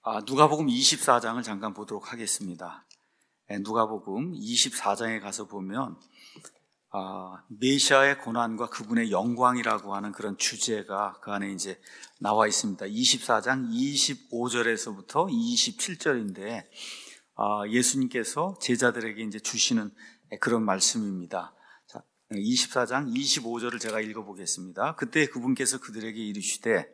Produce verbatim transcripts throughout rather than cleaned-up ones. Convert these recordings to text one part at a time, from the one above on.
아, 누가복음 이십사 장을 잠깐 보도록 하겠습니다. 네, 누가복음 이십사 장에 가서 보면 아, 메시아의 고난과 그분의 영광이라고 하는 그런 주제가 그 안에 이제 나와 있습니다. 이십사 장 이십오 절에서부터 이십칠 절인데 아, 예수님께서 제자들에게 이제 주시는 그런 말씀입니다. 자, 이십사 장 이십오 절을 제가 읽어보겠습니다. 그때 그분께서 그들에게 이르시되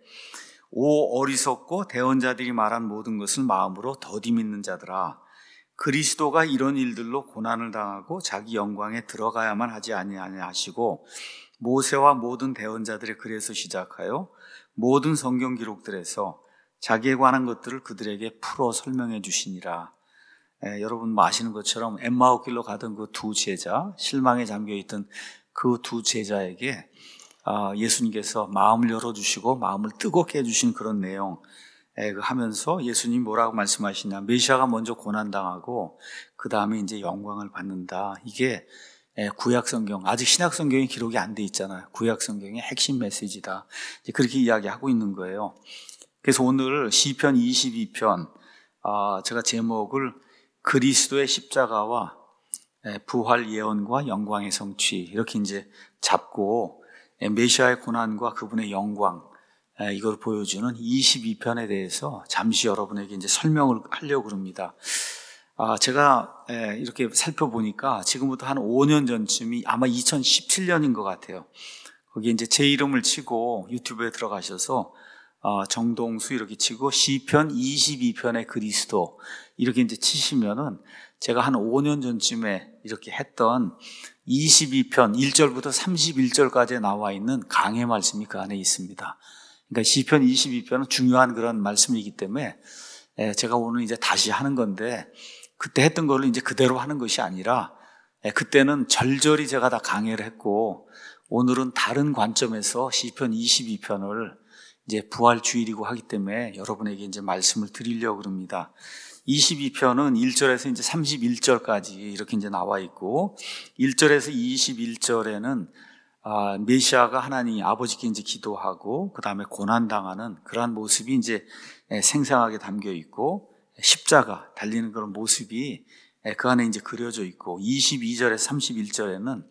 오 어리석고 대언자들이 말한 모든 것을 마음으로 더디 믿는 자들아, 그리스도가 이런 일들로 고난을 당하고 자기 영광에 들어가야만 하지 아니하시고 모세와 모든 대언자들의 글에서 시작하여 모든 성경 기록들에서 자기에 관한 것들을 그들에게 풀어 설명해 주시니라. 에, 여러분 아시는 것처럼 엠마오 길로 가던 그 두 제자, 실망에 잠겨있던 그 두 제자에게 아, 예수님께서 마음을 열어주시고 마음을 뜨겁게 해주신 그런 내용 에, 하면서 예수님 뭐라고 말씀하시냐, 메시아가 먼저 고난당하고 그 다음에 이제 영광을 받는다. 이게 에, 구약성경, 아직 신약성경에 기록이 안 돼 있잖아요. 구약성경의 핵심 메시지다. 이제 그렇게 이야기하고 있는 거예요. 그래서 오늘 시편 이십이 편 아, 제가 제목을 그리스도의 십자가와 에, 부활 예언과 영광의 성취 이렇게 이제 잡고 메시아의 고난과 그분의 영광, 이걸 보여주는 이십이 편에 대해서 잠시 여러분에게 이제 설명을 하려고 합니다. 아, 제가 이렇게 살펴보니까 지금부터 한 오 년 전쯤이 아마 이천십칠 년인 것 같아요. 거기에 이제 제 이름을 치고 유튜브에 들어가셔서 정동수 이렇게 치고 시편 이십이 편의 그리스도 이렇게 이제 치시면은 제가 한 오 년 전쯤에 이렇게 했던 이십이 편 일 절부터 삼십일 절까지 나와 있는 강해 말씀이 그 안에 있습니다. 그러니까 시편 이십이 편은 중요한 그런 말씀이기 때문에 제가 오늘 이제 다시 하는 건데, 그때 했던 거를 이제 그대로 하는 것이 아니라 그때는 절절히 제가 다 강해를 했고 오늘은 다른 관점에서 시편 이십이 편을 이제 부활 주일이고 하기 때문에 여러분에게 이제 말씀을 드리려고 합니다. 이십이 편은 일 절에서 이제 삼십일 절까지 이렇게 이제 나와 있고, 일 절에서 이십일 절에는 아, 메시아가 하나님 아버지께 이제 기도하고 그 다음에 고난당하는 그러한 모습이 이제 생생하게 담겨 있고, 십자가 달리는 그런 모습이 그 안에 이제 그려져 있고, 이십이 절에서 삼십일 절에는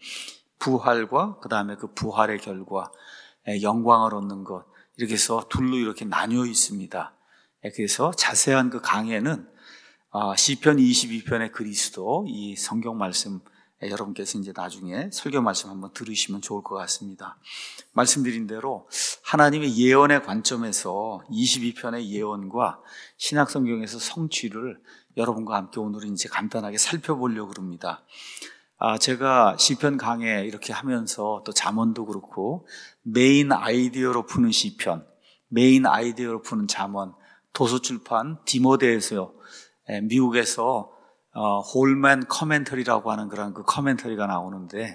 부활과 그 다음에 그 부활의 결과 영광을 얻는 것, 이렇게 해서 둘로 이렇게 나뉘어 있습니다. 그래서 자세한 그 강해는 시편 이십이 편의 그리스도, 이 성경 말씀 여러분께서 이제 나중에 설교 말씀 한번 들으시면 좋을 것 같습니다. 말씀드린 대로 하나님의 예언의 관점에서 이십이 편의 예언과 신약 성경에서 성취를 여러분과 함께 오늘은 이제 간단하게 살펴보려고 합니다. 아, 제가 시편 강해 이렇게 하면서 또 잠언도 그렇고 메인 아이디어로 푸는 시편, 메인 아이디어로 푸는 잠언, 도서출판 디모데에서 미국에서 어, 홀맨 커멘터리라고 하는 그런 그 커멘터리가 나오는데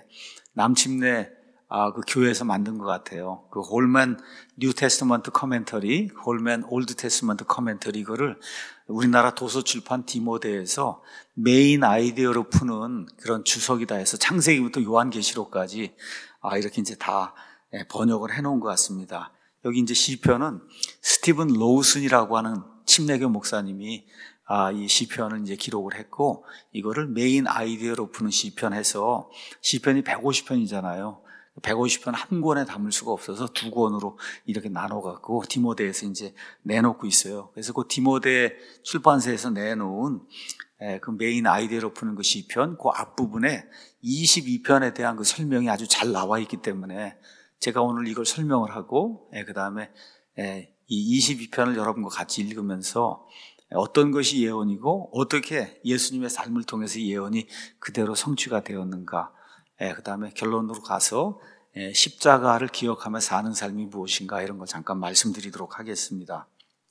남침내 아, 그 교회에서 만든 것 같아요. 그 홀맨 뉴 테스트먼트 커멘터리, 홀맨 올드 테스트먼트 커멘터리, 이거를 우리나라 도서출판 디모데에서 메인 아이디어로 푸는 그런 주석이다 해서 창세기부터 요한계시록까지 아, 이렇게 이제 다 번역을 해놓은 것 같습니다. 여기 이제 시편은 스티븐 로우슨이라고 하는 침례교 목사님이 아, 이 시편을 이제 기록을 했고, 이거를 메인 아이디어로 푸는 시편 해서, 시편이 백오십 편이잖아요. 백오십 편 한 권에 담을 수가 없어서 두 권으로 이렇게 나눠갖고 디모데에서 이제 내놓고 있어요. 그래서 그 디모데 출판사에서 내놓은 그 메인 아이디어로 푸는 그 시편, 그 앞부분에 이십이 편에 대한 그 설명이 아주 잘 나와 있기 때문에 제가 오늘 이걸 설명을 하고, 그 다음에 이 이십이 편을 여러분과 같이 읽으면서 어떤 것이 예언이고 어떻게 예수님의 삶을 통해서 예언이 그대로 성취가 되었는가, 그 다음에 결론으로 가서 십자가를 기억하며 사는 삶이 무엇인가, 이런 걸 잠깐 말씀드리도록 하겠습니다.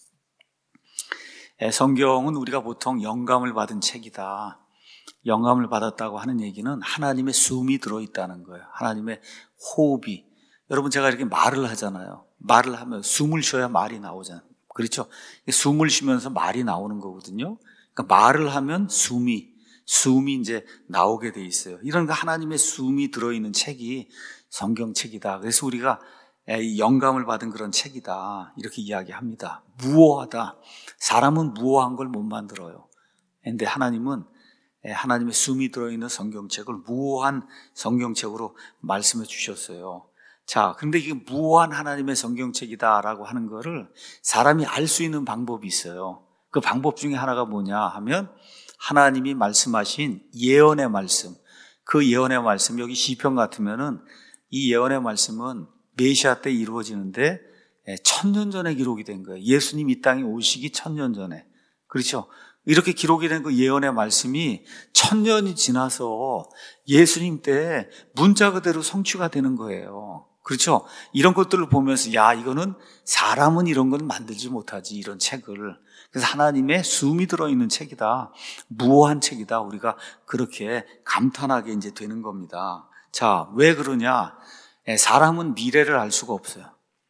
성경은 우리가 보통 영감을 받은 책이다, 영감을 받았다고 하는 얘기는 하나님의 숨이 들어있다는 거예요. 하나님의 호흡이. 여러분, 제가 이렇게 말을 하잖아요. 말을 하면 숨을 쉬어야 말이 나오잖아요. 그렇죠? 숨을 쉬면서 말이 나오는 거거든요. 그러니까 말을 하면 숨이, 숨이 이제 나오게 돼 있어요. 이런 거 하나님의 숨이 들어있는 책이 성경책이다. 그래서 우리가 이 영감을 받은 그런 책이다 이렇게 이야기합니다. 무오하다. 사람은 무오한 걸 못 만들어요. 그런데 하나님은 하나님의 숨이 들어있는 성경책을 무오한 성경책으로 말씀해 주셨어요. 자, 그런데 이게 무오한 하나님의 성경책이다라고 하는 거를 사람이 알 수 있는 방법이 있어요. 그 방법 중에 하나가 뭐냐 하면 하나님이 말씀하신 예언의 말씀, 그 예언의 말씀, 여기 시편 같으면은 이 예언의 말씀은 메시아 때 이루어지는데 천년 전에 기록이 된 거예요. 예수님 이 땅에 오시기 천년 전에. 그렇죠? 이렇게 기록이 된 그 예언의 말씀이 천년이 지나서 예수님 때 문자 그대로 성취가 되는 거예요. 그렇죠? 이런 것들을 보면서 야, 이거는 사람은 이런 건 만들지 못하지, 이런 책을. 그래서 하나님의 숨이 들어있는 책이다. 무오한 책이다. 우리가 그렇게 감탄하게 이제 되는 겁니다. 자, 왜 그러냐? 사람은 미래를 알 수가 없어요.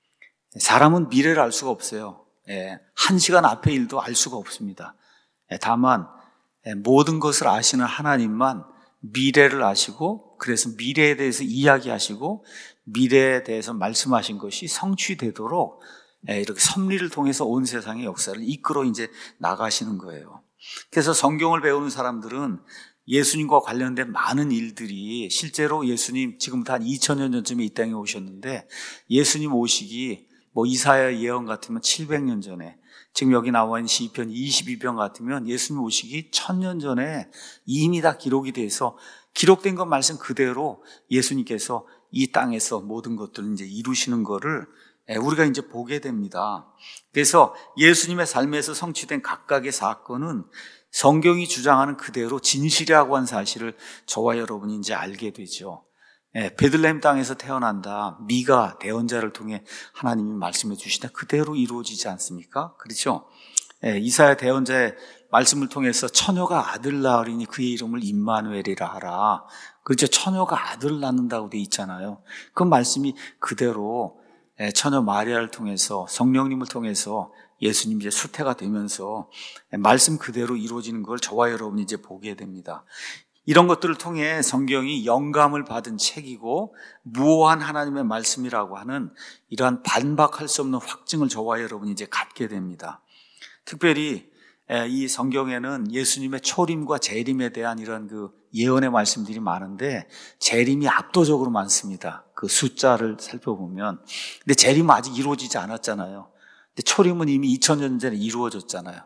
사람은 미래를 알 수가 없어요. 한 시간 앞의 일도 알 수가 없습니다. 다만 모든 것을 아시는 하나님만 미래를 아시고, 그래서 미래에 대해서 이야기하시고 미래에 대해서 말씀하신 것이 성취되도록 이렇게 섭리를 통해서 온 세상의 역사를 이끌어 이제 나가시는 거예요. 그래서 성경을 배우는 사람들은 예수님과 관련된 많은 일들이, 실제로 예수님 지금부터 한 이천 년 전쯤에 이 땅에 오셨는데 예수님 오시기 뭐 이사야 예언 같으면 칠백 년 전에, 지금 여기 나와 있는 시편 이십이 편 같으면 예수님 오시기 천년 전에 이미 다 기록이 돼서 기록된 것 말씀 그대로 예수님께서 이 땅에서 모든 것들을 이제 이루시는 거를 우리가 이제 보게 됩니다. 그래서 예수님의 삶에서 성취된 각각의 사건은 성경이 주장하는 그대로 진실이라고 하는 사실을 저와 여러분이 이제 알게 되죠. 베들레헴 땅에서 태어난다, 미가 대언자를 통해 하나님이 말씀해 주시다, 그대로 이루어지지 않습니까? 그렇죠? 이사야 대언자의 말씀을 통해서 처녀가 아들 낳으리니 그의 이름을 임마누엘이라 하라. 그렇죠? 처녀가 아들을 낳는다고 돼 있잖아요. 그 말씀이 그대로 처녀 마리아를 통해서, 성령님을 통해서 예수님이 이제 수태가 되면서 말씀 그대로 이루어지는 걸 저와 여러분이 이제 보게 됩니다. 이런 것들을 통해 성경이 영감을 받은 책이고 무오한 하나님의 말씀이라고 하는 이러한 반박할 수 없는 확증을 저와 여러분이 이제 갖게 됩니다. 특별히 이 성경에는 예수님의 초림과 재림에 대한 이런 그 예언의 말씀들이 많은데 재림이 압도적으로 많습니다. 그 숫자를 살펴보면. 근데 재림은 아직 이루어지지 않았잖아요. 근데 초림은 이미 이천 년 전에 이루어졌잖아요.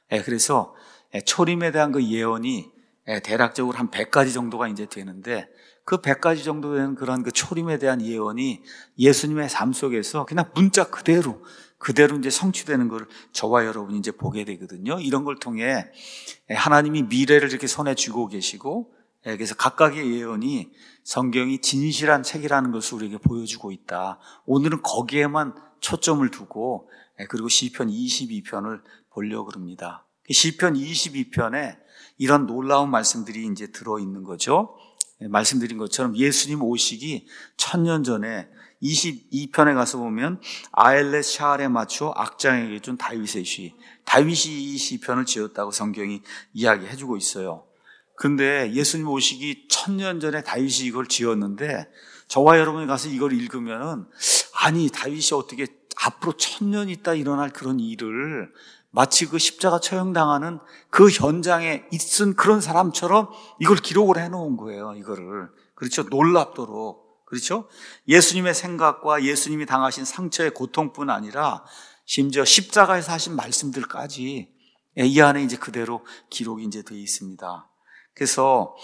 그래서 초림에 대한 그 예언이 대략적으로 한 백 가지 정도가 이제 되는데 그 백 가지 정도 되는 그런 그 초림에 대한 예언이 예수님의 삶 속에서 그냥 문자 그대로 그대로 이제 성취되는 걸 저와 여러분이 이제 보게 되거든요. 이런 걸 통해 하나님이 미래를 이렇게 손에 쥐고 계시고, 그래서 각각의 예언이 성경이 진실한 책이라는 것을 우리에게 보여주고 있다. 오늘은 거기에만 초점을 두고, 그리고 시편 이십이 편을 보려고 합니다. 시편 이십이 편에 이런 놀라운 말씀들이 이제 들어있는 거죠. 말씀드린 것처럼 예수님 오시기 천년 전에 이십이 편에 가서 보면 아엘렛 샤알에 맞추어 악장에게 준 다윗의 시, 다윗이 이 시편을 지었다고 성경이 이야기해주고 있어요. 그런데 예수님 오시기 천년 전에 다윗이 이걸 지었는데 저와 여러분이 가서 이걸 읽으면은 아니 다윗이 어떻게 앞으로 천년 있다 일어날 그런 일을 마치 그 십자가 처형당하는 그 현장에 있은 그런 사람처럼 이걸 기록을 해놓은 거예요. 이거를. 그렇죠? 놀랍도록. 그렇죠? 예수님의 생각과 예수님이 당하신 상처의 고통뿐 아니라 심지어 십자가에서 하신 말씀들까지 이 안에 이제 그대로 기록이 이제 되어 있습니다. 그래서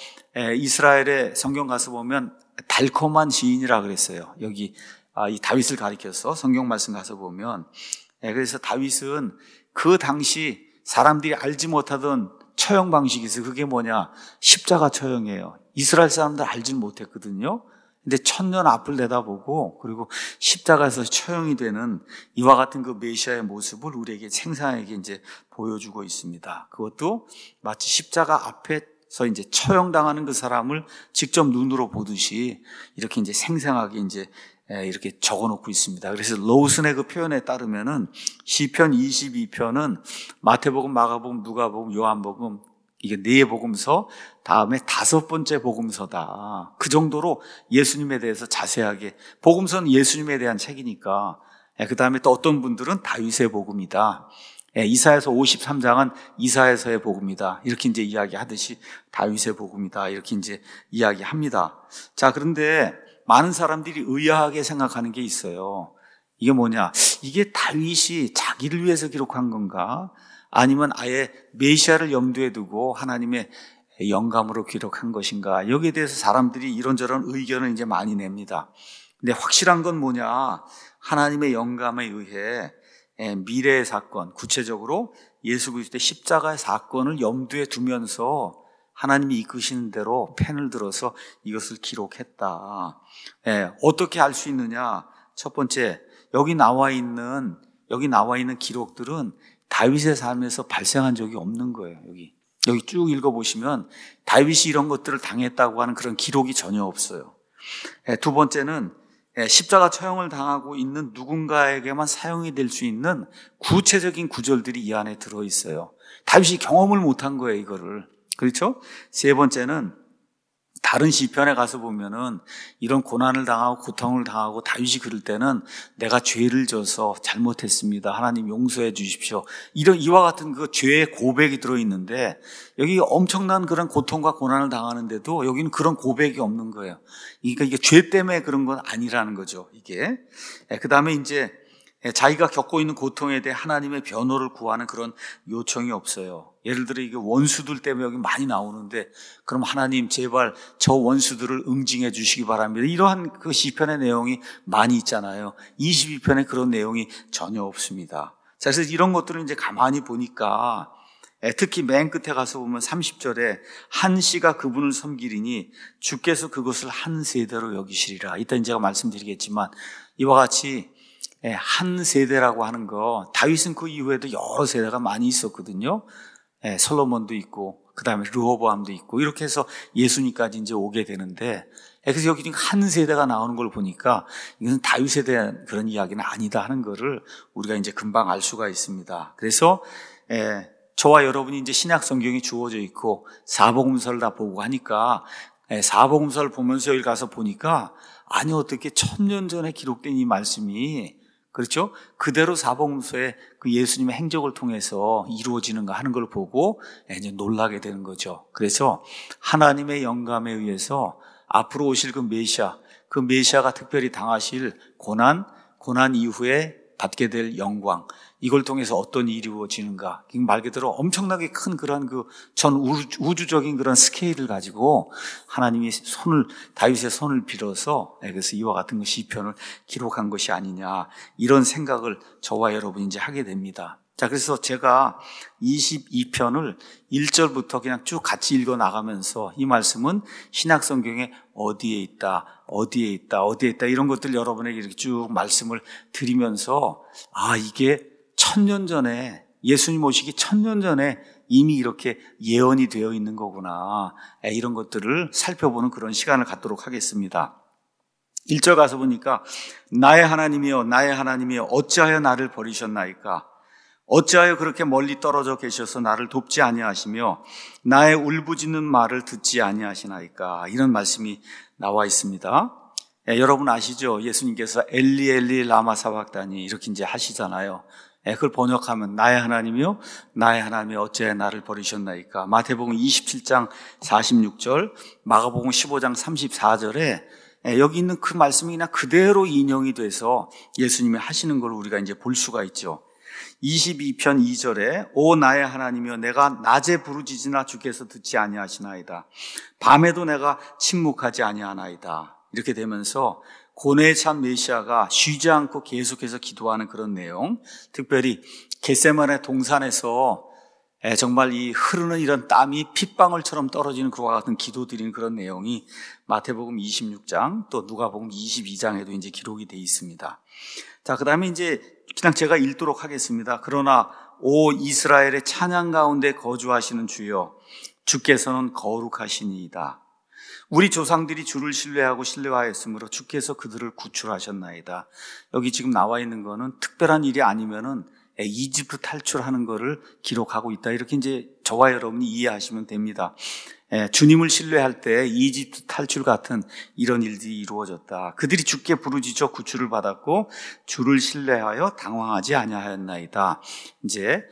이스라엘의 성경 가서 보면 달콤한 시인이라 그랬어요. 여기 이 다윗을 가리켜서 성경 말씀 가서 보면, 그래서 다윗은 그 당시 사람들이 알지 못하던 처형 방식이 있어요. 그게 뭐냐? 십자가 처형이에요. 이스라엘 사람들 알지는 못했거든요. 근데 천년 앞을 내다보고 그리고 십자가에서 처형이 되는 이와 같은 그 메시아의 모습을 우리에게 생생하게 이제 보여주고 있습니다. 그것도 마치 십자가 앞에서 이제 처형당하는 그 사람을 직접 눈으로 보듯이 이렇게 이제 생생하게 이제 이렇게 적어놓고 있습니다. 그래서 로슨의 그 표현에 따르면은 시편 이십이 편은 마태복음, 마가복음, 누가복음, 요한복음, 이게 네 복음서 다음에 다섯 번째 복음서다. 그 정도로 예수님에 대해서 자세하게, 복음서는 예수님에 대한 책이니까. 그 다음에 또 어떤 분들은 다윗의 복음이다. 이사야서 오십삼 장은 이사야서의 복음이다. 이렇게 이제 이야기하듯이 다윗의 복음이다. 이렇게 이제 이야기합니다. 자, 그런데 많은 사람들이 의아하게 생각하는 게 있어요. 이게 뭐냐? 이게 다윗이 자기를 위해서 기록한 건가? 아니면 아예 메시아를 염두에 두고 하나님의 영감으로 기록한 것인가? 여기에 대해서 사람들이 이런저런 의견을 이제 많이 냅니다. 근데 확실한 건 뭐냐? 하나님의 영감에 의해 미래의 사건, 구체적으로 예수 그리스도의 십자가의 사건을 염두에 두면서 하나님이 이끄시는 대로 펜을 들어서 이것을 기록했다. 예, 어떻게 알 수 있느냐? 첫 번째, 여기 나와 있는 여기 나와 있는 기록들은 다윗의 삶에서 발생한 적이 없는 거예요. 여기 여기 쭉 읽어보시면 다윗이 이런 것들을 당했다고 하는 그런 기록이 전혀 없어요. 예, 두 번째는 예, 십자가 처형을 당하고 있는 누군가에게만 사용이 될 수 있는 구체적인 구절들이 이 안에 들어있어요. 다윗이 경험을 못한 거예요, 이거를. 그렇죠? 세 번째는 다른 시편에 가서 보면은 이런 고난을 당하고 고통을 당하고 다윗이 그럴 때는 내가 죄를 져서 잘못했습니다. 하나님 용서해 주십시오. 이런 이와 같은 그 죄의 고백이 들어있는데 여기 엄청난 그런 고통과 고난을 당하는데도 여기는 그런 고백이 없는 거예요. 그러니까 이게 죄 때문에 그런 건 아니라는 거죠. 이게. 그 다음에 이제 자기가 겪고 있는 고통에 대해 하나님의 변호를 구하는 그런 요청이 없어요. 예를 들어 이게 원수들 때문에 여기 많이 나오는데 그럼 하나님 제발 저 원수들을 응징해 주시기 바랍니다. 이러한 그 시편의 내용이 많이 있잖아요. 이십이 편에 그런 내용이 전혀 없습니다. 자, 그래서 이런 것들을 이제 가만히 보니까 특히 맨 끝에 가서 보면 삼십 절에 한 씨가 그분을 섬기리니 주께서 그것을 한 세대로 여기시리라. 이따 제가 말씀드리겠지만 이와 같이 한 세대라고 하는 거, 다윗은 그 이후에도 여러 세대가 많이 있었거든요. 예, 솔로몬도 있고, 그 다음에 르호보암도 있고, 이렇게 해서 예수님까지 이제 오게 되는데, 예, 그래서 여기 한 세대가 나오는 걸 보니까 이것은 다윗에 대한 그런 이야기는 아니다 하는 거를 우리가 이제 금방 알 수가 있습니다. 그래서 예, 저와 여러분이 이제 신약 성경이 주어져 있고 사복음서를 다 보고 하니까 예, 사복음서를 보면서 여기 가서 보니까 아니 어떻게 천년 전에 기록된 이 말씀이 그렇죠? 그대로 사복음서에 그 예수님의 행적을 통해서 이루어지는가 하는 걸 보고 이제 놀라게 되는 거죠. 그래서 하나님의 영감에 의해서 앞으로 오실 그 메시아, 그 메시아가 특별히 당하실 고난, 고난 이후에 받게 될 영광, 이걸 통해서 어떤 일이 이루어지는가. 말 그대로 엄청나게 큰 그런 그 전 우주적인 그런 스케일을 가지고 하나님이 손을, 다윗의 손을 빌어서 그래서 이와 같은 그 시편을 기록한 것이 아니냐. 이런 생각을 저와 여러분이 이제 하게 됩니다. 자, 그래서 제가 이십이 편을 일 절부터 그냥 쭉 같이 읽어 나가면서 이 말씀은 신약 성경에 어디에 있다, 어디에 있다, 어디에 있다 이런 것들 여러분에게 이렇게 쭉 말씀을 드리면서 아, 이게 천년 전에 예수님 오시기 천년 전에 이미 이렇게 예언이 되어 있는 거구나. 이런 것들을 살펴보는 그런 시간을 갖도록 하겠습니다. 일 절 가서 보니까 나의 하나님이여 나의 하나님이여 어찌하여 나를 버리셨나이까? 어찌하여 그렇게 멀리 떨어져 계셔서 나를 돕지 아니하시며 나의 울부짖는 말을 듣지 아니하시나이까? 이런 말씀이 나와 있습니다. 예, 여러분 아시죠? 예수님께서 엘리 엘리 라마 사박다니 이렇게 이제 하시잖아요. 예, 그걸 번역하면 나의 하나님이요 나의 하나님이 어찌하여 나를 버리셨나이까? 마태복음 이십칠 장 사십육 절, 마가복음 십오 장 삼십사 절에 예, 여기 있는 그 말씀이 그냥 그대로 인용이 돼서 예수님이 하시는 걸 우리가 이제 볼 수가 있죠. 이십이 편 이 절에 오 나의 하나님이여 내가 낮에 부르짖으나 주께서 듣지 아니하시나이다. 밤에도 내가 침묵하지 아니하나이다. 이렇게 되면서 고뇌에 찬 메시아가 쉬지 않고 계속해서 기도하는 그런 내용, 특별히 겟세마네 동산에서 정말 이 흐르는 이런 땀이 핏방울처럼 떨어지는 그와 같은 기도 드리는 그런 내용이 마태복음 이십육 장 또 누가복음 이십이 장에도 이제 기록이 되어 있습니다. 자, 그 다음에 이제 그냥 제가 읽도록 하겠습니다. 그러나 오 이스라엘의 찬양 가운데 거주하시는 주여 주께서는 거룩하시니이다. 우리 조상들이 주를 신뢰하고 신뢰하였으므로 주께서 그들을 구출하셨나이다. 여기 지금 나와 있는 거는 특별한 일이 아니면은 이집트 탈출하는 것을 기록하고 있다. 이렇게 이제 저와 여러분이 이해하시면 됩니다. 주님을 신뢰할 때 이집트 탈출 같은 이런 일들이 이루어졌다. 그들이 주께 부르짖어 구출을 받았고 주를 신뢰하여 당황하지 아니하였나이다. 이제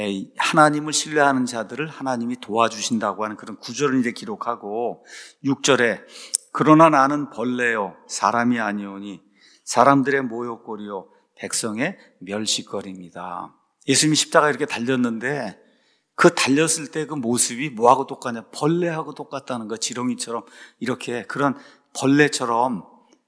하나님을 신뢰하는 자들을 하나님이 도와주신다고 하는 그런 구절을 이제 기록하고 육 절에 그러나 나는 벌레요 사람이 아니오니 사람들의 모욕거리요 백성의 멸시거리입니다. 예수님이 십자가에 이렇게 달렸는데 그 달렸을 때 그 모습이 뭐하고 똑같냐? 벌레하고 똑같다는 거. 지렁이처럼 이렇게 그런 벌레처럼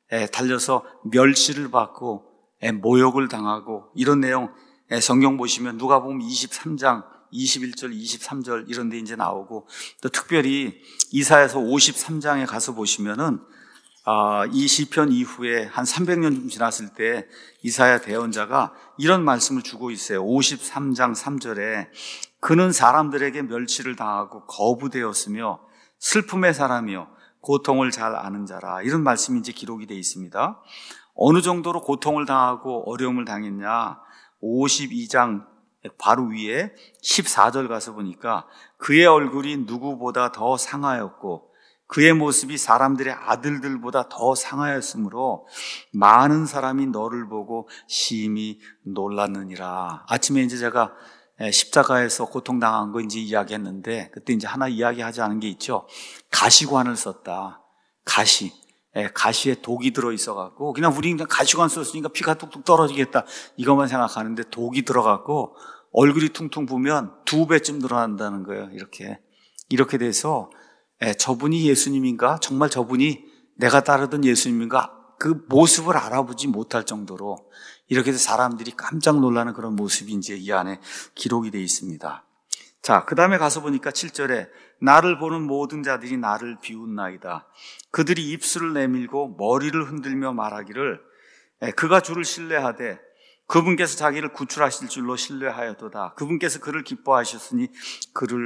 달려서 멸시를 받고 모욕을 당하고 이런 내용 성경 보시면 누가복음 이십삼 장 이십일 절 이십삼 절 이런 데 이제 나오고 또 특별히 이사야서 오십삼 장에 가서 보시면은 아, 이 시편 이후에 한 삼백 년 지났을 때 이사야 대언자가 이런 말씀을 주고 있어요. 오십삼 장 삼 절에 그는 사람들에게 멸시를 당하고 거부되었으며 슬픔의 사람이요 고통을 잘 아는 자라. 이런 말씀이 이제 기록이 되어 있습니다. 어느 정도로 고통을 당하고 어려움을 당했냐? 오십이 장 바로 위에 십사 절 가서 보니까 그의 얼굴이 누구보다 더 상하였고 그의 모습이 사람들의 아들들보다 더 상하였으므로 많은 사람이 너를 보고 심히 놀랐느니라. 아침에 이제 제가 십자가에서 고통당한 거 이제 이야기했는데 그때 이제 하나 이야기하지 않은 게 있죠. 가시관을 썼다. 가시. 가시에 독이 들어있어갖고 그냥 우리 그냥 가시관 썼으니까 피가 뚝뚝 떨어지겠다 이것만 생각하는데 독이 들어갔고 얼굴이 퉁퉁 부으면 두 배쯤 늘어난다는 거예요. 이렇게 이렇게 돼서 저분이 예수님인가? 정말 저분이 내가 따르던 예수님인가? 그 모습을 알아보지 못할 정도로 이렇게 해서 사람들이 깜짝 놀라는 그런 모습이 이제 이 안에 기록이 되어 있습니다. 자, 그 다음에 가서 보니까 칠 절에 나를 보는 모든 자들이 나를 비웃나이다. 그들이 입술을 내밀고 머리를 흔들며 말하기를 그가 주를 신뢰하되 그분께서 자기를 구출하실 줄로 신뢰하였도다. 그분께서 그를 기뻐하셨으니 그를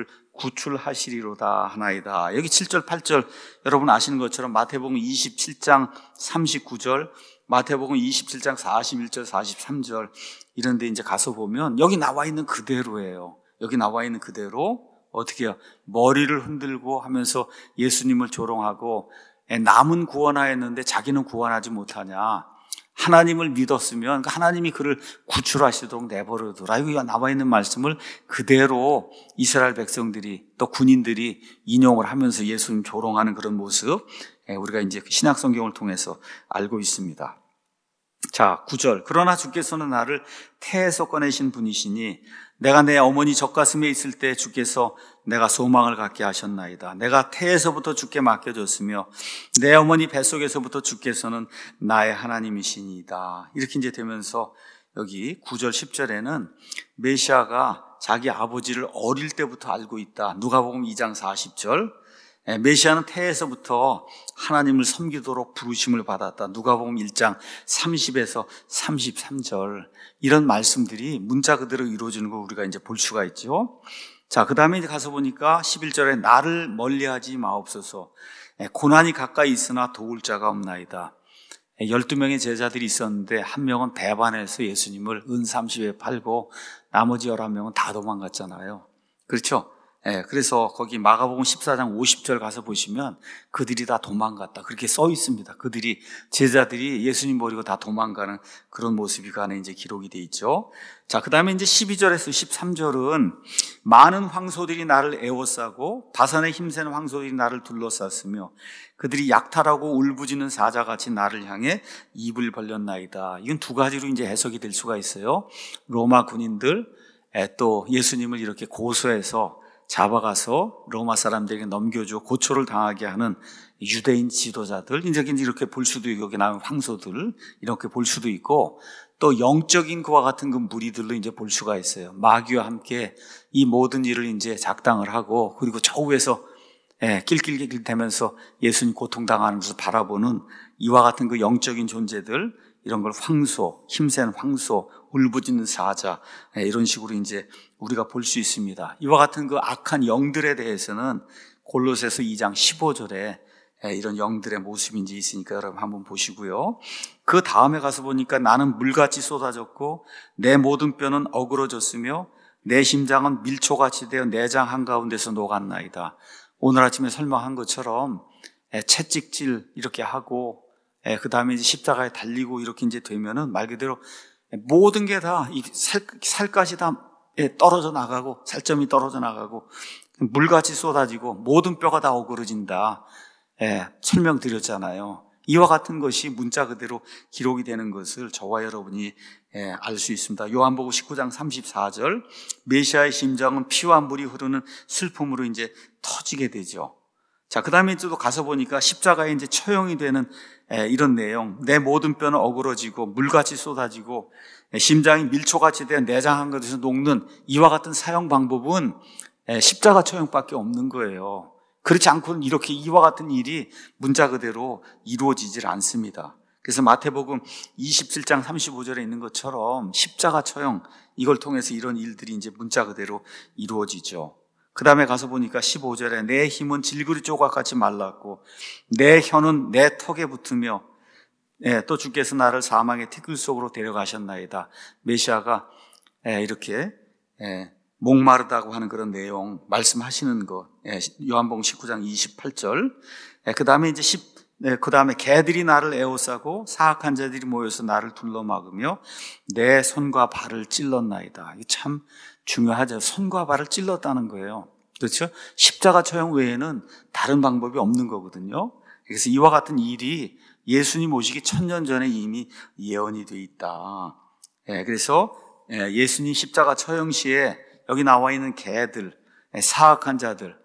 구출하시리로다 하나이다. 여기 칠 절 팔 절 여러분 아시는 것처럼 마태복음 이십칠 장 삼십구 절 마태복음 이십칠 장 사십일 절 사십삼 절 이런 데 이제 가서 보면 여기 나와 있는 그대로예요. 여기 나와 있는 그대로 어떻게 해요? 머리를 흔들고 하면서 예수님을 조롱하고 남은 구원하였는데 자기는 구원하지 못하냐. 하나님을 믿었으면 하나님이 그를 구출하시도록 내버려두라. 여기 나와 있는 말씀을 그대로 이스라엘 백성들이 또 군인들이 인용을 하면서 예수님 조롱하는 그런 모습 우리가 이제 신약 성경을 통해서 알고 있습니다. 자, 구 절. 그러나 주께서는 나를 태에서 꺼내신 분이시니 내가 내 어머니 젖가슴에 있을 때 주께서 내가 소망을 갖게 하셨나이다. 내가 태에서부터 주께 맡겨졌으며 내 어머니 뱃속에서부터 주께서는 나의 하나님이시니이다. 이렇게 이제 되면서 여기 구 절 십 절에는 메시아가 자기 아버지를 어릴 때부터 알고 있다. 누가복음 이 장 사십 절. 메시아는 태에서부터 하나님을 섬기도록 부르심을 받았다. 누가복음 일 장 삼십에서 삼십삼 절. 이런 말씀들이 문자 그대로 이루어지는 걸 우리가 이제 볼 수가 있죠. 자, 그 다음에 이제 가서 보니까 십일 절에 나를 멀리하지 마옵소서. 고난이 가까이 있으나 도울 자가 없나이다. 열두 명의 제자들이 있었는데 한 명은 배반해서 예수님을 은 삼십에 팔고 나머지 열한 명은 다 도망갔잖아요. 그렇죠? 예, 그래서 거기 마가복음 십사 장 오십 절 가서 보시면 그들이 다 도망갔다. 그렇게 써 있습니다. 그들이, 제자들이 예수님 버리고 다 도망가는 그런 모습이 그 안에 이제 기록이 돼 있죠. 자, 그 다음에 이제 십이 절에서 십삼 절은 많은 황소들이 나를 에워싸고 바산에 힘센 황소들이 나를 둘러쌌으며 그들이 약탈하고 울부짖는 사자같이 나를 향해 입을 벌렸나이다. 이건 두 가지로 이제 해석이 될 수가 있어요. 로마 군인들, 또 예수님을 이렇게 고소해서 잡아가서 로마 사람들에게 넘겨줘 고초를 당하게 하는 유대인 지도자들, 이제 이렇게 볼 수도 있고, 여기 나온 황소들, 이렇게 볼 수도 있고, 또 영적인 그와 같은 그 무리들로 이제 볼 수가 있어요. 마귀와 함께 이 모든 일을 이제 작당을 하고, 그리고 저 위에서 예, 낄낄낄 대면서 예수님 고통당하는 것을 바라보는 이와 같은 그 영적인 존재들, 이런 걸 황소, 힘센 황소, 울부짖는 사자, 이런 식으로 이제 우리가 볼 수 있습니다. 이와 같은 그 악한 영들에 대해서는 골로새서 이 장 십오 절에 이런 영들의 모습인지 있으니까 여러분 한번 보시고요. 그 다음에 가서 보니까 나는 물같이 쏟아졌고 내 모든 뼈는 어그러졌으며 내 심장은 밀초같이 되어 내장 한가운데서 녹았나이다. 오늘 아침에 설명한 것처럼 채찍질 이렇게 하고 그 다음에 이제 십자가에 달리고 이렇게 이제 되면은 말 그대로 모든 게 다 이 살, 살갗이 다 떨어져 나가고 살점이 떨어져 나가고 물같이 쏟아지고 모든 뼈가 다 어그러진다. 예, 설명드렸잖아요. 이와 같은 것이 문자 그대로 기록이 되는 것을 저와 여러분이 예, 알 수 있습니다. 요한복음 십구 장 삼십사 절 메시아의 심장은 피와 물이 흐르는 슬픔으로 이제 터지게 되죠. 자, 그 다음에 또 가서 보니까 십자가에 이제 처형이 되는 에, 이런 내용. 내 모든 뼈는 어그러지고 물같이 쏟아지고 에, 심장이 밀초같이 된 내장 한 곳에서 녹는 이와 같은 사형 방법은 에, 십자가 처형밖에 없는 거예요. 그렇지 않고는 이렇게 이와 같은 일이 문자 그대로 이루어지질 않습니다. 그래서 마태복음 이십칠 장 삼십오 절에 있는 것처럼 십자가 처형 이걸 통해서 이런 일들이 이제 문자 그대로 이루어지죠. 그 다음에 가서 보니까 십오 절에 내 힘은 질그리 조각같이 말랐고 내 혀는 내 턱에 붙으며 예, 또 주께서 나를 사망의 티끌 속으로 데려가셨나이다. 메시아가 예, 이렇게 예, 목마르다고 하는 그런 내용 말씀하시는 것 예, 요한복음 십구 장 이십팔 절 예, 그 다음에 이제 십 네, 그 다음에 개들이 나를 에워싸고 사악한 자들이 모여서 나를 둘러막으며 내 손과 발을 찔렀나이다. 이게 참 중요하죠. 손과 발을 찔렀다는 거예요. 그렇죠? 십자가 처형 외에는 다른 방법이 없는 거거든요. 그래서 이와 같은 일이 예수님 오시기 천년 전에 이미 예언이 돼 있다. 예, 그래서 예수님 십자가 처형 시에 여기 나와 있는 개들, 사악한 자들,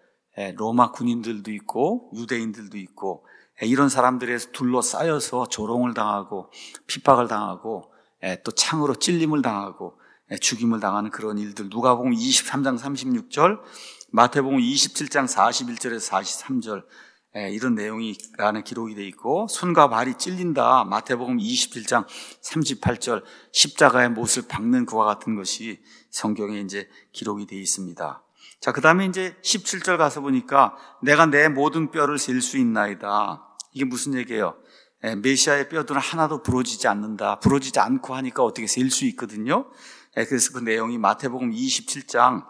로마 군인들도 있고 유대인들도 있고 이런 사람들에 둘러싸여서 조롱을 당하고 핍박을 당하고 또 창으로 찔림을 당하고 죽임을 당하는 그런 일들 누가복음 이십삼 장 삼십육 절 마태복음 이십칠 장 사십일 절에서 사십삼 절 이런 내용이 안에 기록이 되어 있고 손과 발이 찔린다 마태복음 이십칠 장 삼십팔 절 십자가의 못을 박는 그와 같은 것이 성경에 이제 기록이 되어 있습니다. 자, 그 다음에 이제 십칠 절 가서 보니까 내가 내 모든 뼈를 셀 수 있나이다. 이게 무슨 얘기예요? 메시아의 뼈들은 하나도 부러지지 않는다. 부러지지 않고 하니까 어떻게 셀 수 있거든요. 그래서 그 내용이 마태복음 이십칠 장,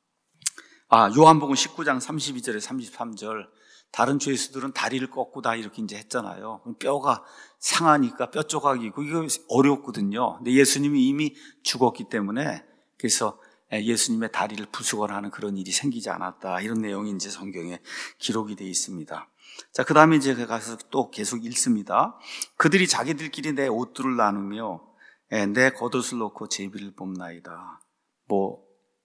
아, 요한복음 십구 장 삼십이 절에 삼십삼 절 다른 죄수들은 다리를 꺾고 다 이렇게 이제 했잖아요. 뼈가 상하니까 뼈 조각이고 이거 어렵거든요. 근데 예수님이 이미 죽었기 때문에 그래서 예수님의 다리를 부수거나 하는 그런 일이 생기지 않았다. 이런 내용이 이제 성경에 기록이 되어 있습니다. 자, 그 다음에 이제 가서 또 계속 읽습니다. 그들이 자기들끼리 내 옷들을 나누며 내 겉옷을 놓고 제비를 뽑나이다. 뭐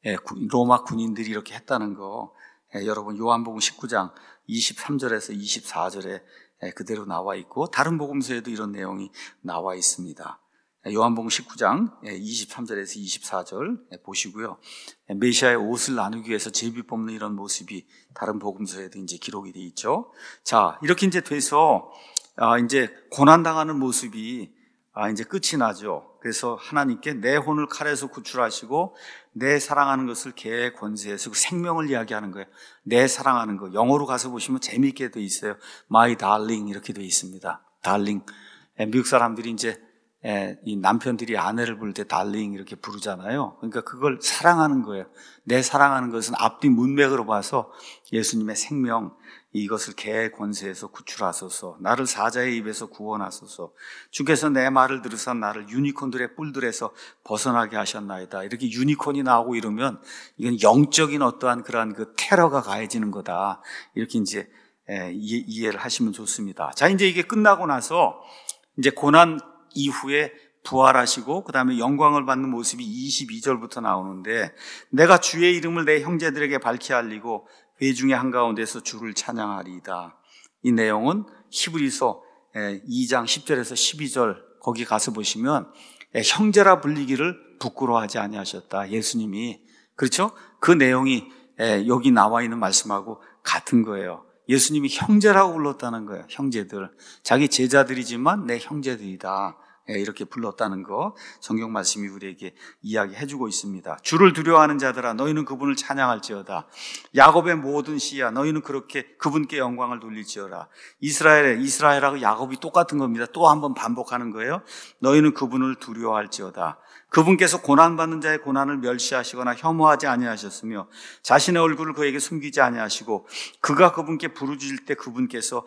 로마 군인들이 이렇게 했다는 거 여러분 요한복음 십구 장 이십삼 절에서 이십사 절에 그대로 나와 있고 다른 복음서에도 이런 내용이 나와 있습니다. 요한복음 십구 장 이십삼 절에서 이십사 절 보시고요. 메시아의 옷을 나누기 위해서 제비 뽑는 이런 모습이 다른 복음서에도 이제 기록이 되어 있죠. 자, 이렇게 이제 돼서 아, 이제 고난 당하는 모습이 아, 이제 끝이 나죠. 그래서 하나님께 내 혼을 칼에서 구출하시고 내 사랑하는 것을 개의 권세에서 그 생명을 이야기하는 거예요. 내 사랑하는 거. 영어로 가서 보시면 재미있게 돼 있어요. My darling 이렇게 돼 있습니다. darling. 미국 사람들이 이제 이 남편들이 아내를 부를 때 달링 이렇게 부르잖아요. 그러니까 그걸 사랑하는 거예요. 내 사랑하는 것은 앞뒤 문맥으로 봐서 예수님의 생명 이것을 개의 권세에서 구출하소서 나를 사자의 입에서 구원하소서 주께서 내 말을 들으사 나를 유니콘들의 뿔들에서 벗어나게 하셨나이다. 이렇게 유니콘이 나오고 이러면 이건 영적인 어떠한 그러한 그 테러가 가해지는 거다. 이렇게 이제 이해를 하시면 좋습니다. 자, 이제 이게 끝나고 나서 이제 고난 이후에 부활하시고 그 다음에 영광을 받는 모습이 이십이 절부터 나오는데 내가 주의 이름을 내 형제들에게 밝히 알리고 회중의 한가운데서 주를 찬양하리이다. 이 내용은 히브리서 이 장 십 절에서 십이 절 거기 가서 보시면 형제라 불리기를 부끄러워하지 아니하셨다. 예수님이 그렇죠? 그 내용이 여기 나와 있는 말씀하고 같은 거예요. 예수님이 형제라고 불렀다는 거예요. 형제들. 자기 제자들이지만 내 형제들이다. 이렇게 불렀다는 거 성경 말씀이 우리에게 이야기해주고 있습니다. 주를 두려워하는 자들아 너희는 그분을 찬양할지어다. 야곱의 모든 씨야 너희는 그렇게 그분께 영광을 돌릴지어다. 이스라엘에 이스라엘하고 야곱이 똑같은 겁니다. 또 한 번 반복하는 거예요. 너희는 그분을 두려워할지어다. 그분께서 고난받는 자의 고난을 멸시하시거나 혐오하지 아니하셨으며 자신의 얼굴을 그에게 숨기지 아니하시고 그가 그분께 부르짖을 때 그분께서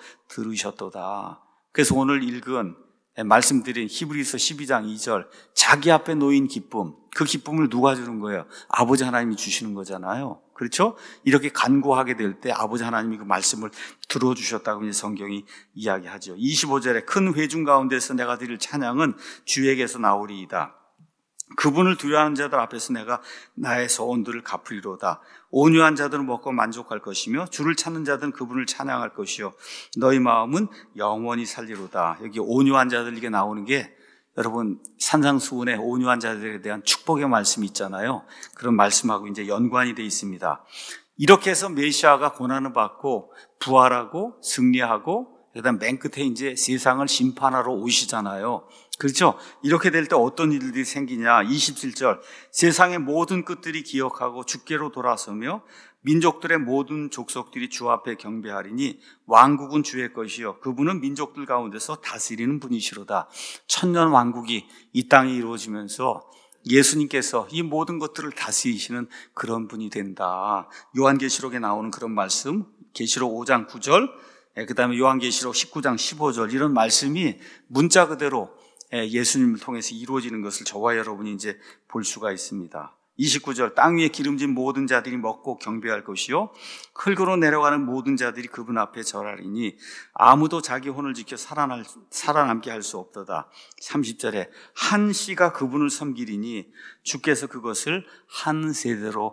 들으셨도다. 그래서 오늘 읽은 말씀드린 히브리서 십이 장 이 절 자기 앞에 놓인 기쁨, 그 기쁨을 누가 주는 거예요? 아버지 하나님이 주시는 거잖아요. 그렇죠? 이렇게 간구하게 될 때 아버지 하나님이 그 말씀을 들어주셨다고 이제 성경이 이야기하죠. 이십오 절에 큰 회중 가운데서 내가 드릴 찬양은 주에게서 나오리이다. 그분을 두려워하는 자들 앞에서 내가 나의 소원들을 갚으리로다. 온유한 자들은 먹고 만족할 것이며 주를 찾는 자들은 그분을 찬양할 것이요 너희 마음은 영원히 살리로다. 여기 온유한 자들 이게 나오는 게 여러분 산상수훈의 온유한 자들에 대한 축복의 말씀이 있잖아요. 그런 말씀하고 이제 연관이 되어 있습니다. 이렇게 해서 메시아가 고난을 받고 부활하고 승리하고 그다음 맨 끝에 이제 세상을 심판하러 오시잖아요. 그렇죠? 이렇게 될 때 어떤 일들이 생기냐? 이십칠 절 세상의 모든 끝들이 기억하고 주께로 돌아서며 민족들의 모든 족속들이 주 앞에 경배하리니 왕국은 주의 것이요 그분은 민족들 가운데서 다스리는 분이시로다. 천년 왕국이 이 땅에 이루어지면서 예수님께서 이 모든 것들을 다스리시는 그런 분이 된다. 요한계시록에 나오는 그런 말씀, 계시록 오 장 구 절, 그 다음에 요한계시록 십구 장 십오 절 이런 말씀이 문자 그대로 예수님을 통해서 이루어지는 것을 저와 여러분이 이제 볼 수가 있습니다. 이십구 절 땅 위에 기름진 모든 자들이 먹고 경배할 것이요 흙으로 내려가는 모든 자들이 그분 앞에 절하리니 아무도 자기 혼을 지켜 살아날, 살아남게 할 수 없도다. 삼십 절에 한 씨가 그분을 섬기리니 주께서 그것을 한 세대로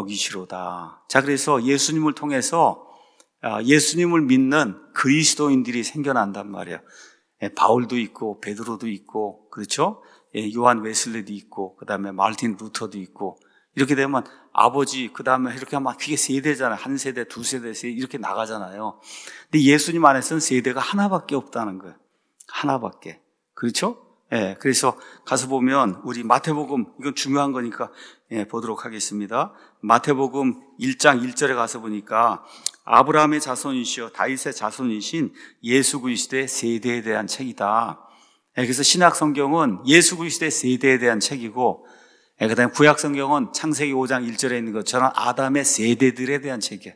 여기시로다. 자, 그래서 예수님을 통해서 예수님을 믿는 그리스도인들이 생겨난단 말이에요. 바울도 있고 베드로도 있고 그렇죠? 요한 웨슬리도 있고 그다음에 마르틴 루터도 있고 이렇게 되면 아버지 그다음에 이렇게 하면 그게 세대잖아요. 한 세대, 두 세대, 세 이렇게 나가잖아요. 근데 예수님 안에서는 세대가 하나밖에 없다는 거예요. 하나밖에. 그렇죠? 예. 그래서 가서 보면 우리 마태복음 이건 중요한 거니까 예, 보도록 하겠습니다. 마태복음 일 장 일 절에 가서 보니까 아브라함의 자손이시여 다윗의 자손이신 예수 그리스도의 세대에 대한 책이다. 그래서 신약 성경은 예수 그리스도의 세대에 대한 책이고, 그다음에 구약 성경은 창세기 오 장 일 절에 있는 것처럼 아담의 세대들에 대한 책이에요.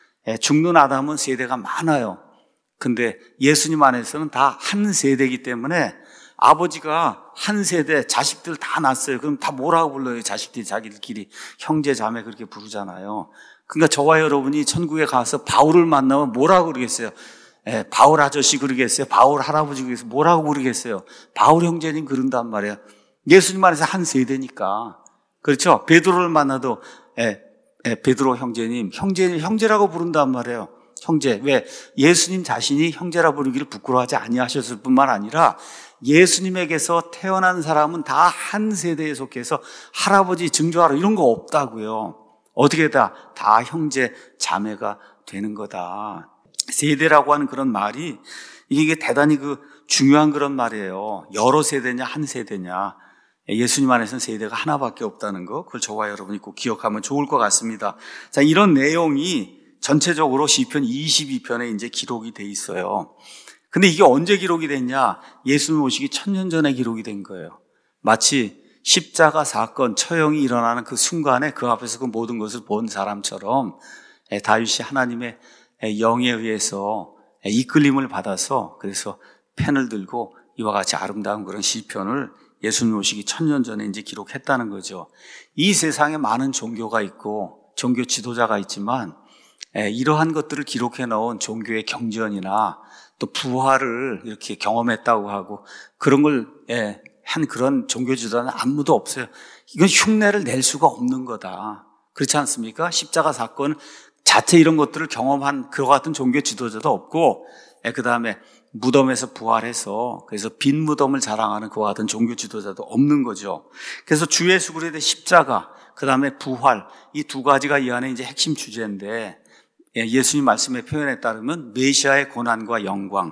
죽는 아담은 세대가 많아요. 근데 예수님 안에서는 다 한 세대이기 때문에 아버지가 한 세대 자식들 다 낳았어요. 그럼 다 뭐라고 불러요? 자식들이 자기들끼리 형제 자매 그렇게 부르잖아요. 그러니까 저와 여러분이 천국에 가서 바울을 만나면 뭐라고 그러겠어요? 예, 바울 아저씨 그러겠어요? 바울 할아버지 그러겠어요? 뭐라고 그러겠어요? 바울 형제님 그런단 말이에요. 예수님 안에서 한 세대니까. 그렇죠? 베드로를 만나도 예, 예, 베드로 형제님, 형제님, 형제라고 부른단 말이에요. 형제. 왜? 예수님 자신이 형제라 부르기를 부끄러워하지 아니하셨을 뿐만 아니라 예수님에게서 태어난 사람은 다 한 세대에 속해서 할아버지 증조하러 이런 거 없다고요. 어떻게 다, 다 형제, 자매가 되는 거다. 세대라고 하는 그런 말이 이게 대단히 그 중요한 그런 말이에요. 여러 세대냐, 한 세대냐. 예수님 안에서는 세대가 하나밖에 없다는 거, 그걸 저와 여러분이 꼭 기억하면 좋을 것 같습니다. 자, 이런 내용이 전체적으로 시편 이십이 편에 이제 기록이 돼 있어요. 근데 이게 언제 기록이 됐냐? 예수님 오시기 천년 전에 기록이 된 거예요. 마치 십자가 사건, 처형이 일어나는 그 순간에 그 앞에서 그 모든 것을 본 사람처럼 다윗이 하나님의 영에 의해서 이끌림을 받아서 그래서 펜을 들고 이와 같이 아름다운 그런 시편을 예수님 오시기 천년 전에 이제 기록했다는 거죠. 이 세상에 많은 종교가 있고 종교 지도자가 있지만 이러한 것들을 기록해 놓은 종교의 경전이나 또 부활을 이렇게 경험했다고 하고 그런 걸 한 그런 종교 지도자는 아무도 없어요. 이건 흉내를 낼 수가 없는 거다. 그렇지 않습니까? 십자가 사건 자체 이런 것들을 경험한 그와 같은 종교 지도자도 없고, 그 다음에 무덤에서 부활해서 그래서 빈 무덤을 자랑하는 그와 같은 종교 지도자도 없는 거죠. 그래서 주 예수 그리스도의 십자가, 그 다음에 부활, 이 두 가지가 이 안에 이제 핵심 주제인데, 예수님 말씀의 표현에 따르면 메시아의 고난과 영광,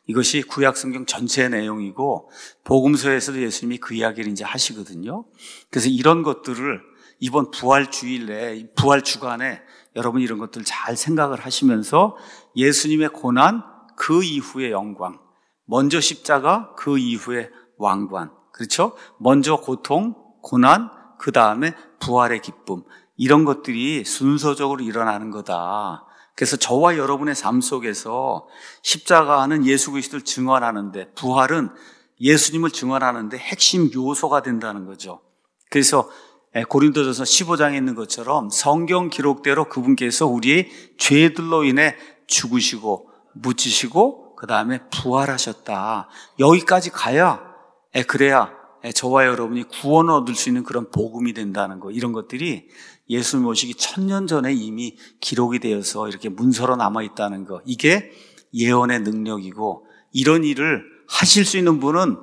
이것이 구약성경 전체의 내용이고 복음서에서도 예수님이 그 이야기를 이제 하시거든요. 그래서 이런 것들을 이번 부활 주일에, 부활 주간에 여러분 이런 것들 잘 생각을 하시면서 예수님의 고난, 그 이후의 영광, 먼저 십자가, 그 이후의 왕관, 그렇죠? 먼저 고통, 고난, 그 다음에 부활의 기쁨, 이런 것들이 순서적으로 일어나는 거다. 그래서 저와 여러분의 삶 속에서 십자가는 예수 그리스도를 증언하는데, 부활은 예수님을 증언하는데 핵심 요소가 된다는 거죠. 그래서 고린도전서 십오 장에 있는 것처럼 성경 기록대로 그분께서 우리의 죄들로 인해 죽으시고 묻히시고 그 다음에 부활하셨다. 여기까지 가야, 그래야 저와 여러분이 구원을 얻을 수 있는 그런 복음이 된다는 거, 이런 것들이 예수님 오시기 천년 전에 이미 기록이 되어서 이렇게 문서로 남아있다는 거, 이게 예언의 능력이고, 이런 일을 하실 수 있는 분은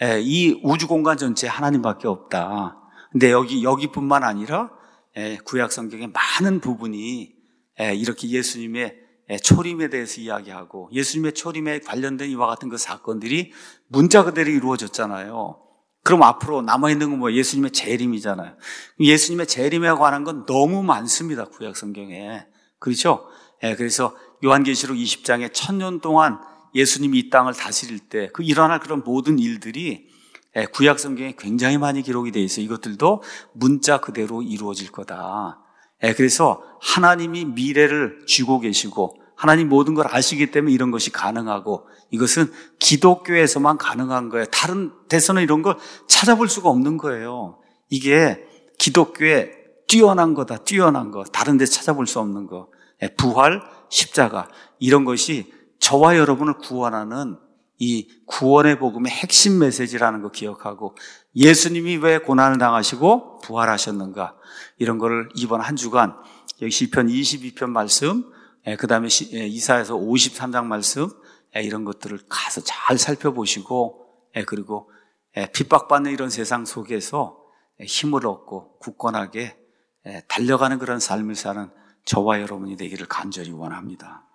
이 우주공간 전체에 하나님밖에 없다. 근데 여기, 여기뿐만 아니라 구약 성경의 많은 부분이 이렇게 예수님의 초림에 대해서 이야기하고, 예수님의 초림에 관련된 이와 같은 그 사건들이 문자 그대로 이루어졌잖아요. 그럼 앞으로 남아있는 건 뭐 예수님의 재림이잖아요. 예수님의 재림에 관한 건 너무 많습니다, 구약 성경에. 그렇죠? 그래서 요한계시록 이십 장에 천년 동안 예수님이 이 땅을 다스릴 때 그 일어날 그런 모든 일들이 구약 성경에 굉장히 많이 기록이 되어 있어요. 이것들도 문자 그대로 이루어질 거다. 그래서 하나님이 미래를 쥐고 계시고 하나님 모든 걸 아시기 때문에 이런 것이 가능하고, 이것은 기독교에서만 가능한 거예요. 다른 데서는 이런 걸 찾아볼 수가 없는 거예요. 이게 기독교에 뛰어난 거다, 뛰어난 거. 다른 데서 찾아볼 수 없는 거. 부활, 십자가, 이런 것이 저와 여러분을 구원하는 이 구원의 복음의 핵심 메시지라는 거 기억하고, 예수님이 왜 고난을 당하시고 부활하셨는가, 이런 거를 이번 한 주간 여기 시편 이십이 편 말씀, 그 다음에 이사야서 오십삼 장 말씀, 이런 것들을 가서 잘 살펴보시고, 그리고 핍박받는 이런 세상 속에서 힘을 얻고 굳건하게 달려가는 그런 삶을 사는 저와 여러분이 되기를 간절히 원합니다.